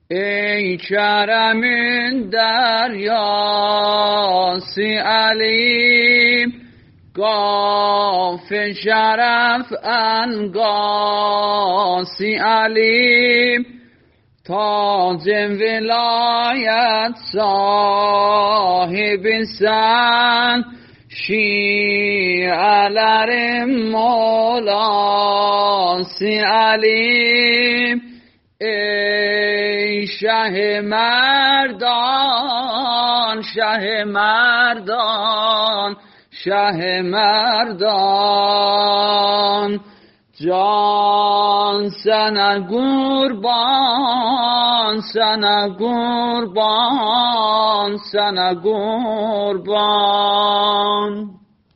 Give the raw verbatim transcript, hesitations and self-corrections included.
ای کرمین دریاسی علیم، گاف شرف انگاسی علیم، تاج ولایت صاحب سن، شیعه مولاسی علیم. ای شه مردان شه مردان شه مردان، جان سنه قربان سنه قربان سنه قربان.